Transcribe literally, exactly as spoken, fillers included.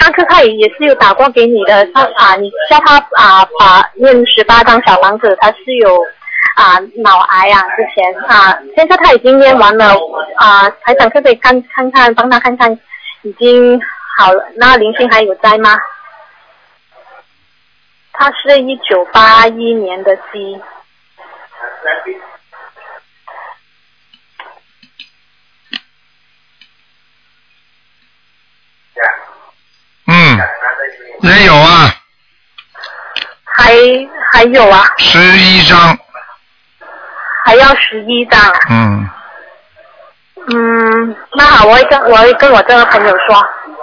上次他也也是有打过给你的，他啊，你叫他啊把念十八张小房子，他是有啊脑癌啊，之前啊，现在他已经念完了啊，台长可不可以看看看，帮他看看已经好了，那灵性还有在吗？他是一九八一年的鸡。 嗯，也有啊。 还还有啊。 十一张。 还要十一张啊。 嗯。 嗯，那好，我会跟我会跟我这个朋友说。